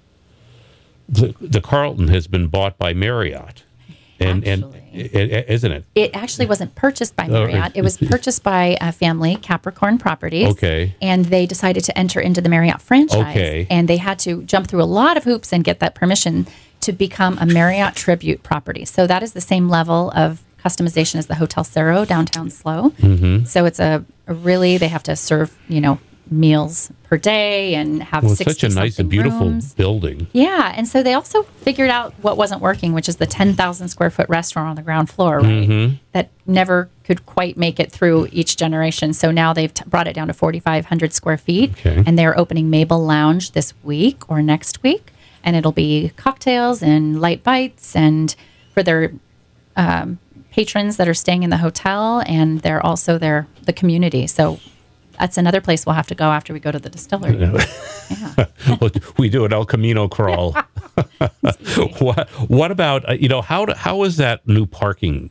the the Carlton has been bought by Marriott, and and Actually. i- i- isn't it? It actually wasn't purchased by Oh, Marriott. It was purchased by a family, Capricorn Properties. Okay. And they decided to enter into the Marriott franchise. Okay. And they had to jump through a lot of hoops and get that permission to become a Marriott Tribute property. So that is the same level of customization as the Hotel Cerro downtown Slow. Mm-hmm. So it's a, a really, they have to serve, you know, meals per day and have Well, it's sixty such a nice and beautiful rooms. building. Yeah, and so they also figured out what wasn't working, which is the ten thousand square foot restaurant on the ground floor, right? Mhm. That never could quite make it through each generation. So now they've t- brought it down to forty-five hundred square feet, Okay. and they're opening Mabel Lounge this week or next week, and it'll be cocktails and light bites, and for their um, patrons that are staying in the hotel, and they're also their the community. So that's another place we'll have to go after we go to the distillery. Yeah. Well, we do an El Camino crawl. what What about uh, you know how do, how is that new parking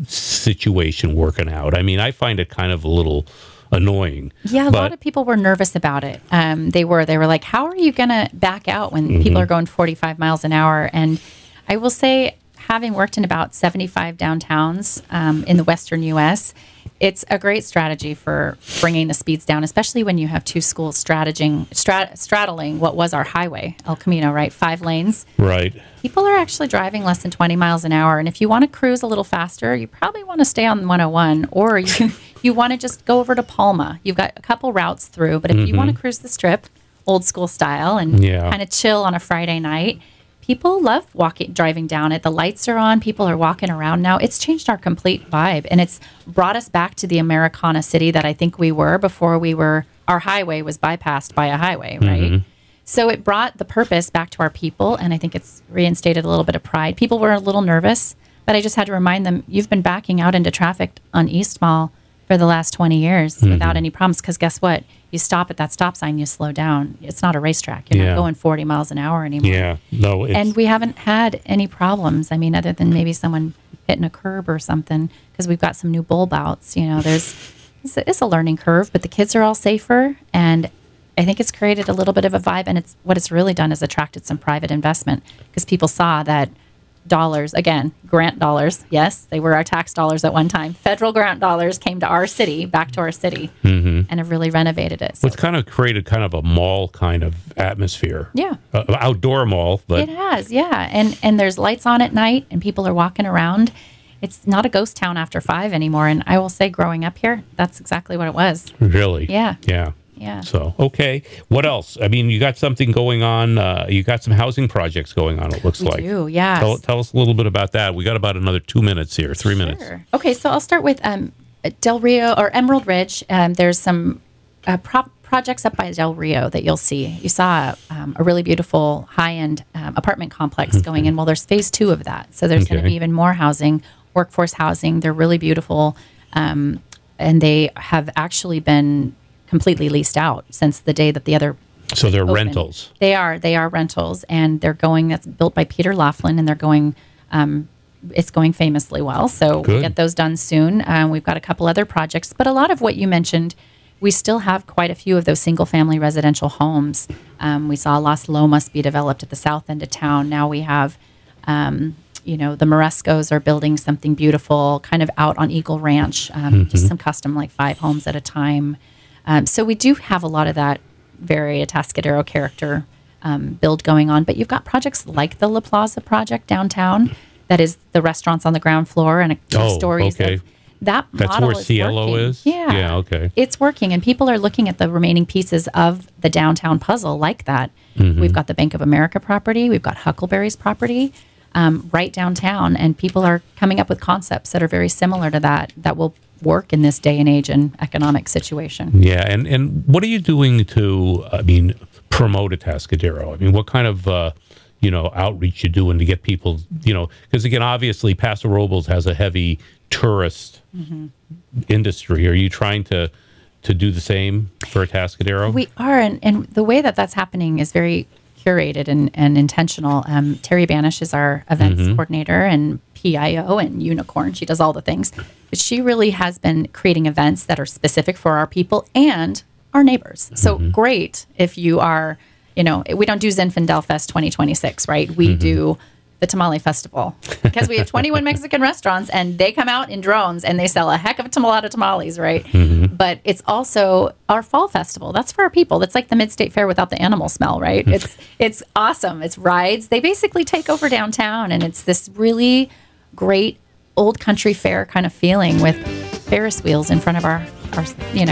situation working out? I mean, I find it kind of a little annoying. Yeah, a but, lot of people were nervous about it. Um, they were they were like, "How are you going to back out when Mhm. people are going forty-five miles an hour?" And I will say, having worked in about seventy-five downtowns um, in the Western U S, it's a great strategy for bringing the speeds down, especially when you have two schools strategizing, strat- straddling what was our highway, El Camino, right? Five lanes. right. People are actually driving less than twenty miles an hour. And if you want to cruise a little faster, you probably want to stay on one oh one, or you, you want to just go over to Palma. You've got a couple routes through, but if you Mhm. want to cruise the strip, old school style, and Yeah. kind of chill on a Friday night, people love walking, driving down it. The lights are on. People are walking around now. It's changed our complete vibe, and it's brought us back to the Americana city that I think we were before we were. Our highway was bypassed by a highway, right? Mhm. So it brought the purpose back to our people, and I think it's reinstated a little bit of pride. People were a little nervous, but I just had to remind them, you've been backing out into traffic on East Mall for the last twenty years Mhm. without any problems, because guess what? You stop at that stop sign, you slow down. It's not a racetrack. You're Yeah. not going forty miles an hour anymore. Yeah. No. It's, And we haven't had any problems. I mean, other than maybe someone hitting a curb or something, because we've got some new bulb outs. You know, there's it's a, it's a learning curve, but the kids are all safer, and I think it's created a little bit of a vibe. And it's what it's really done is attracted some private investment, because people saw that dollars, again, grant dollars. Yes, they were our tax dollars at one time. Federal grant dollars came to our city, back to our city, Mhm. and have really renovated it. So, Well, it's kind of created kind of a mall kind of atmosphere. yeah. Uh, outdoor mall, but It has, yeah. And and there's lights on at night, and people are walking around. It's not a ghost town after five anymore. And I will say, growing up here, that's exactly what it was. really. Yeah. Yeah. Yeah. So, okay. What else? I mean, you got something going on. Uh, you got some housing projects going on, it looks We like. do, yes. Tell, tell us a little bit about that. We got about another two minutes here, three minutes. Sure. Okay, so I'll start with um, Del Rio or Emerald Ridge. Um, there's some uh, prop projects up by Del Rio that you'll see. You saw um, a really beautiful high-end um, apartment complex going in. Well, there's phase two of that. So there's going to Okay. be even more housing, workforce housing. They're really beautiful. Um, and they have actually been completely leased out since the day that the other So they're opened. rentals. They are. They are rentals, and they're going. That's built by Peter Laughlin, and they're going. Um, it's going famously well. So we'll Good. get those done soon. Um, we've got a couple other projects, but a lot of what you mentioned, we still have quite a few of those single-family residential homes. Um, we saw Las Lomas be developed at the south end of town. Now we have. Um, you know, the Morescos are building something beautiful, kind of out on Eagle Ranch, um, just Mhm. some custom, like five homes at a time. Um, so we do have a lot of that very Atascadero character um, build going on. But you've got projects like the La Plaza project downtown, that is the restaurants on the ground floor and a two Oh, stories. okay. Of, that That's model where is Cielo working. is? Yeah. Yeah, okay. It's working, and people are looking at the remaining pieces of the downtown puzzle like that. Mhm. We've got the Bank of America property. We've got Huckleberry's property. Um, right downtown, and people are coming up with concepts that are very similar to that that will work in this day and age and economic situation. Yeah, and, and what are you doing to, I mean, promote Atascadero? I mean, what kind of, uh, you know, outreach you doing to get people, you know, because again, obviously Paso Robles has a heavy tourist Mm-hmm. industry. Are you trying to to do the same for Atascadero? We are, and, and the way that that's happening is very curated and, and intentional. Um, Terry Banish is our events Mhm. coordinator and P I O and unicorn. She does all the things. But she really has been creating events that are specific for our people and our neighbors. So great if you are, you know, we don't do Zinfandel Fest twenty twenty-six, right? We do the Tamale Festival, because we have twenty-one Mexican restaurants, and they come out in drones and they sell a heck of a lot of tamales, right? Mm-hmm. But it's also our fall festival. That's for our people. That's like the Mid-State Fair without the animal smell, right? It's it's awesome. It's rides. They basically take over downtown, and it's this really great old country fair kind of feeling with Ferris wheels in front of our, our you know,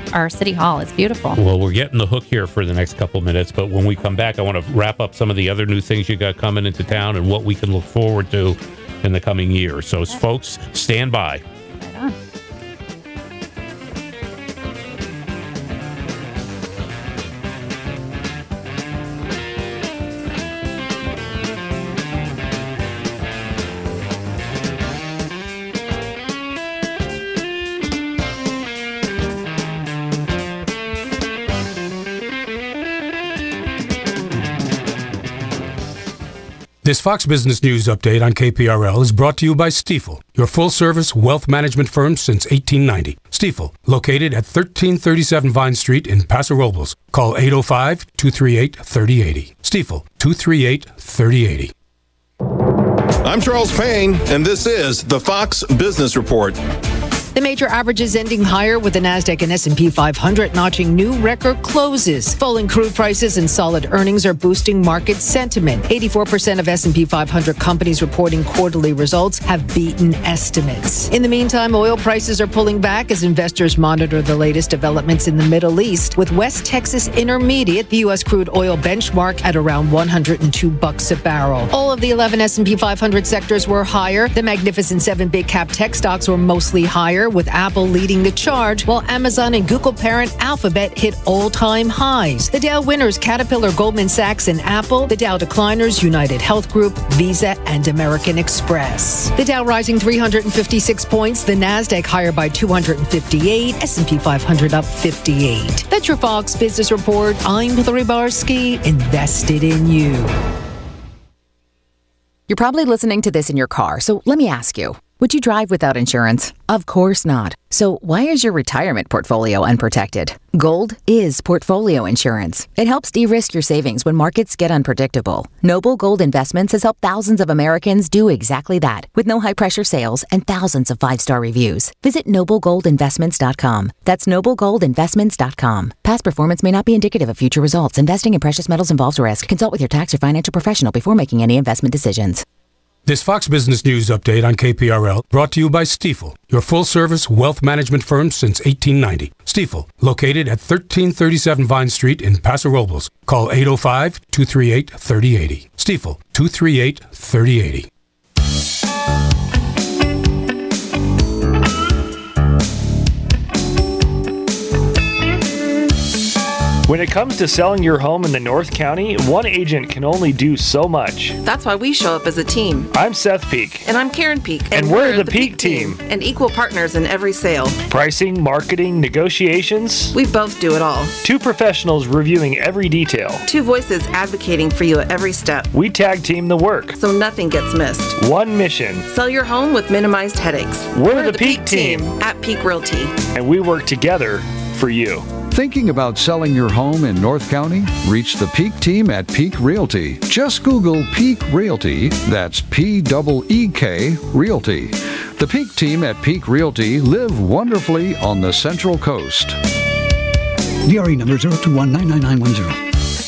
our city hall. It's beautiful. Well, we're getting the hook here for the next couple minutes, but when we come back, I want to wrap up some of the other new things you got coming into town and what we can look forward to in the coming year. So, okay. Folks, stand by. Right on. This Fox Business News update on K P R L is brought to you by Stifel, your full-service wealth management firm since eighteen ninety. Stifel, located at thirteen thirty-seven Vine Street in Paso Robles. Call eight oh five, two three eight, three oh eight oh. Stifel, two three eight, three oh eight oh. I'm Charles Payne, and this is the Fox Business Report. The major averages ending higher with the NASDAQ and S and P five hundred notching new record closes. Falling crude prices and solid earnings are boosting market sentiment. eighty-four percent of S and P five hundred companies reporting quarterly results have beaten estimates. In the meantime, oil prices are pulling back as investors monitor the latest developments in the Middle East, with West Texas Intermediate, the U S crude oil benchmark, at around one hundred two bucks a barrel. All of the eleven S and P five hundred sectors were higher. The Magnificent Seven big cap tech stocks were mostly higher, with Apple leading the charge, while Amazon and Google parent Alphabet hit all-time highs. The Dow winners Caterpillar, Goldman Sachs, and Apple. The Dow decliners United Health Group, Visa, and American Express. The Dow rising three hundred fifty-six points, the NASDAQ higher by two hundred fifty-eight, S and P five hundred up fifty-eight. That's your Fox Business Report. I'm Hillary Barsky, invested in you. You're probably listening to this in your car, so let me ask you. Would you drive without insurance? Of course not. So why is your retirement portfolio unprotected? Gold is portfolio insurance. It helps de-risk your savings when markets get unpredictable. Noble Gold Investments has helped thousands of Americans do exactly that, with no high-pressure sales and thousands of five-star reviews. Visit noble gold investments dot com. That's noble gold investments dot com. Past performance may not be indicative of future results. Investing in precious metals involves risk. Consult with your tax or financial professional before making any investment decisions. This Fox Business News update on K P R L brought to you by Stifel, your full-service wealth management firm since eighteen ninety. Stifel, located at thirteen thirty-seven Vine Street in Paso Robles. Call eight oh five, two three eight, three oh eight oh. Stifel, two three eight, three oh eight oh. When it comes to selling your home in the North County, one agent can only do so much. That's why we show up as a team. I'm Seth Peak. And I'm Karen Peak. And, and we're, we're the, the Peak, Peak team. team. And equal partners in every sale. Pricing, marketing, negotiations. We both do it all. Two professionals reviewing every detail. Two voices advocating for you at every step. We tag team the work, so nothing gets missed. One mission. Sell your home with minimized headaches. We're, we're the, the Peak, Peak team. team at Peak Realty. And we work together for you. Thinking about selling your home in North County? Reach the Peak team at Peak Realty. Just Google Peak Realty. That's P E E K Realty. The Peak team at Peak Realty live wonderfully on the Central Coast. D R E number zero two one nine nine nine one zero.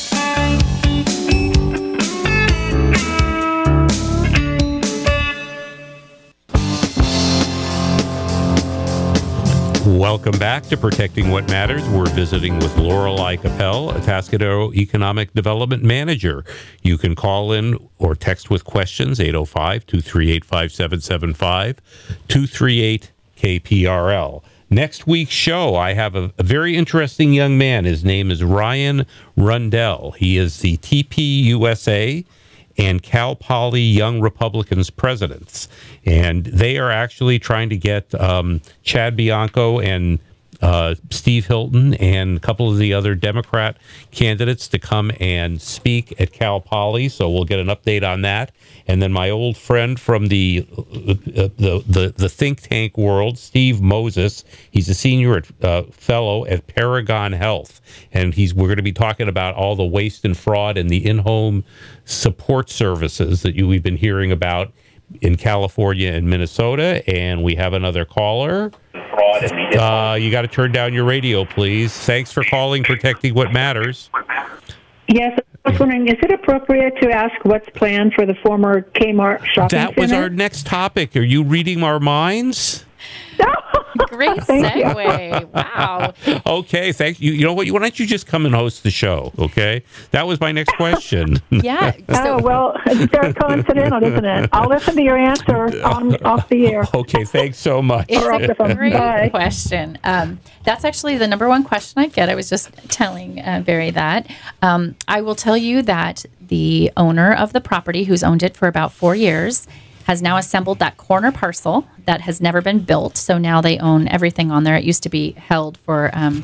Welcome back to Protecting What Matters. We're visiting with Lorelei Capel, Atascadero Economic Development Manager. You can call in or text with questions, eight oh five, two three eight, five seven seven five, two three eight K P R L. Next week's show, I have a, a very interesting young man. His name is Ryan Rundell. He is the T P U S A and Cal Poly Young Republicans presidents. And they are actually trying to get um, Chad Bianco and uh, Steve Hilton and a couple of the other Democrat candidates to come and speak at Cal Poly. So we'll get an update on that. And then my old friend from the uh, the, the the think tank world, Steve Moses, he's a senior at, uh, fellow at Paragon Health, and he's we're going to be talking about all the waste and fraud and the in-home support services that you, we've been hearing about in California and Minnesota. And we have another caller. Uh, you got to turn down your radio, please. Thanks for calling Protecting What Matters. Yes, I was wondering, is it appropriate to ask what's planned for the former Kmart shopping That center? was our next topic. Are you reading our minds? Great Thank you. segue. Wow. Okay, thank you. You know what? Why don't you just come and host the show? Okay, that was my next question. Yeah. Oh, well, it's very coincidental, isn't it? I'll listen to your answer on off the air. Okay, thanks so much. It's Or off the a phone. great Bye. question. Um, that's actually the number one question I get. I was just telling uh, Barry that. Um, I will tell you that the owner of the property, who's owned it for about four years, has now assembled that corner parcel that has never been built. So now they own everything on there. It used to be held for um,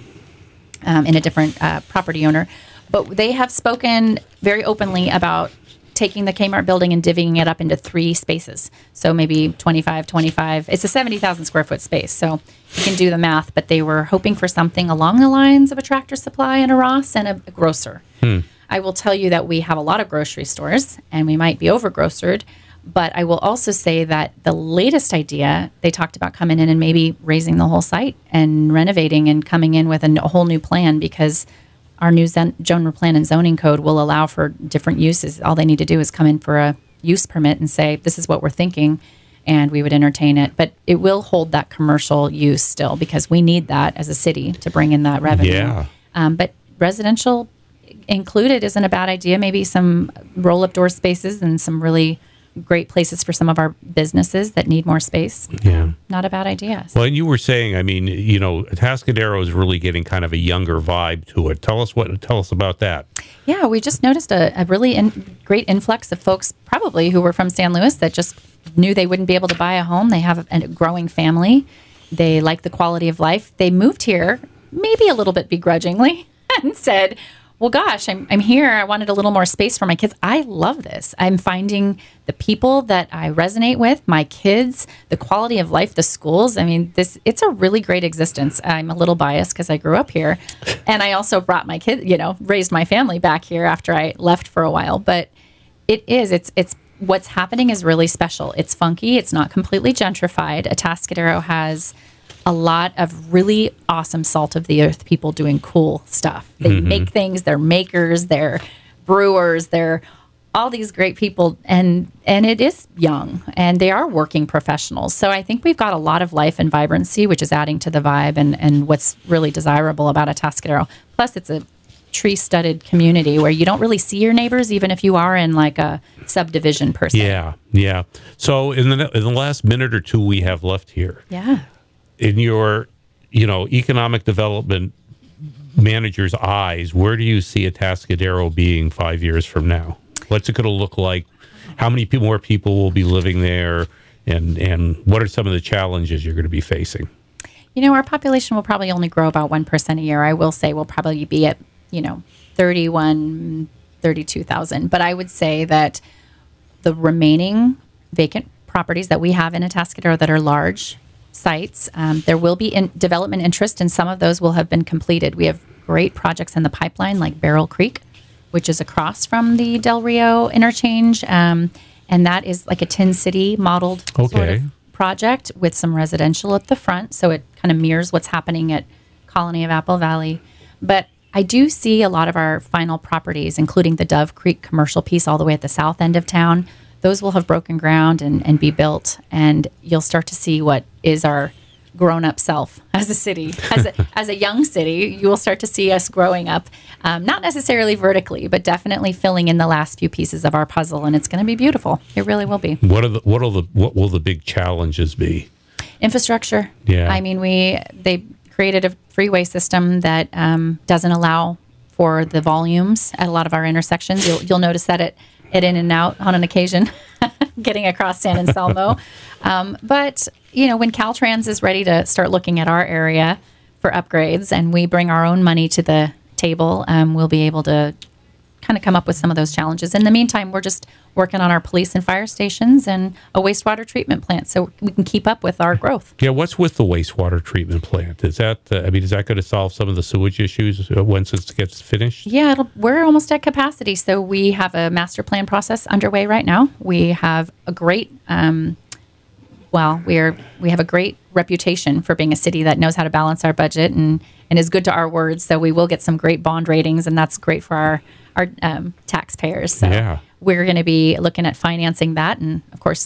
um, in a different uh, property owner. But they have spoken very openly about taking the Kmart building and divvying it up into three spaces. So maybe twenty-five, twenty-five. It's a seventy thousand square foot space. So you can do the math, but they were hoping for something along the lines of a Tractor Supply and a Ross and a, a grocer. Hmm. I will tell you that we have a lot of grocery stores and we might be over grocered. But I will also say that the latest idea, they talked about coming in and maybe raising the whole site and renovating and coming in with a, n- a whole new plan, because our new zon- general plan and zoning code will allow for different uses. All they need to do is come in for a use permit and say, this is what we're thinking, and we would entertain it. But it will hold that commercial use still, because we need that as a city to bring in that revenue. Yeah. Um, but residential included isn't a bad idea. Maybe some roll-up door spaces and some really great places for some of our businesses that need more space. Yeah. Not a bad idea. Well, and you were saying, I mean, you know, Atascadero is really getting kind of a younger vibe to it. Tell us what. Tell us about that. Yeah, we just noticed a, a really in, great influx of folks, probably who were from San Luis, that just knew they wouldn't be able to buy a home. They have a, a growing family. They like the quality of life. They moved here, maybe a little bit begrudgingly, and said, well, gosh, I'm I'm here. I wanted a little more space for my kids. I love this. I'm finding the people that I resonate with, my kids, the quality of life, the schools. I mean, this it's a really great existence. I'm a little biased because I grew up here, and I also brought my kids, you know, raised my family back here after I left for a while. But it is, it's it's what's happening is really special. It's funky. It's not completely gentrified. Atascadero has a lot of really awesome salt of the earth people doing cool stuff. They Mhm. make things, they're makers, they're brewers, they're all these great people, and and it is young, and they are working professionals. So I think we've got a lot of life and vibrancy, which is adding to the vibe and, and what's really desirable about Atascadero. Plus, it's a tree-studded community where you don't really see your neighbors, even if you are in like a subdivision per se. Yeah, yeah. So in the in the last minute or two we have left here, Yeah. in your, you know, economic development manager's eyes, where do you see Atascadero being five years from now? What's it going to look like? How many people, more people will be living there? And, and what are some of the challenges you're going to be facing? You know, our population will probably only grow about one percent a year. I will say we'll probably be at, you know, thirty-one, thirty-two thousand. But I would say that the remaining vacant properties that we have in Atascadero that are large sites, um, there will be in development interest, and some of those will have been completed. We have great projects in the pipeline, like Barrel Creek, which is across from the Del Rio interchange. Um, and that is like a Tin City modeled sort Okay. of project with some residential at the front. So it kind of mirrors what's happening at Colony of Apple Valley. But I do see a lot of our final properties, including the Dove Creek commercial piece all the way at the south end of town. Those will have broken ground and, and be built. And you'll start to see what is our grown-up self as a city. As a, as a young city, you will start to see us growing up, um, not necessarily vertically, but definitely filling in the last few pieces of our puzzle. And it's going to be beautiful. It really will be. What are the what are the what will the big challenges be? Infrastructure. Yeah. I mean, we they created a freeway system that um, doesn't allow for the volumes at a lot of our intersections. You'll, you'll notice that at, at In and Out on an occasion, getting across San Anselmo. um, but, you know, when Caltrans is ready to start looking at our area for upgrades and we bring our own money to the table, um, we'll be able to kind of come up with some of those challenges. In the meantime, we're just working on our police and fire stations and a wastewater treatment plant so we can keep up with our growth. Yeah, what's with the wastewater treatment plant? Is that, uh, I mean, is that going to solve some of the sewage issues uh, once it gets finished? Yeah, it'll, we're almost at capacity. So we have a master plan process underway right now. We have a great, um, well, we're we have a great reputation for being a city that knows how to balance our budget and, and is good to our words. So we will get some great bond ratings, and that's great for our our um, taxpayers. So Yeah. we're going to be looking at financing that, and of course,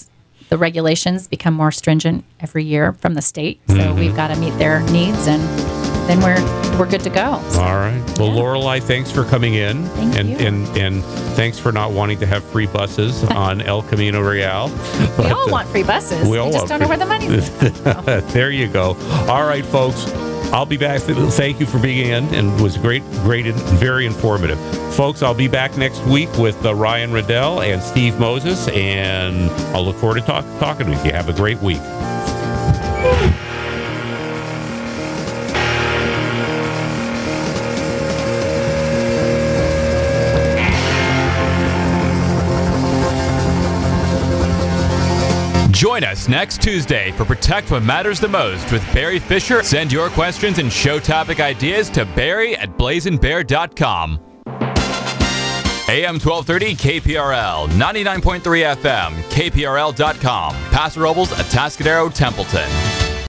the regulations become more stringent every year from the state. So Mhm. we've got to meet their needs, and then we're we're good to go. All right. Well, Lorelei, thanks for coming in, Thank and, you. and and thanks for not wanting to have free buses on El Camino Real. We all want free buses. we We, all just want don't know where the money's. There you go. All right, folks. I'll be back. Thank you for being in, and it was great, great, and very informative. Folks, I'll be back next week with uh, Ryan Riddell and Steve Moses, and I'll look forward to talk, talking with you. Have a great week. Join us next Tuesday for Protect What Matters the Most with Barry Fisher. Send your questions and show topic ideas to Barry at blazing bear dot com. A M twelve thirty K P R L, ninety-nine point three F M, K P R L dot com, Paso Robles, Atascadero, Templeton.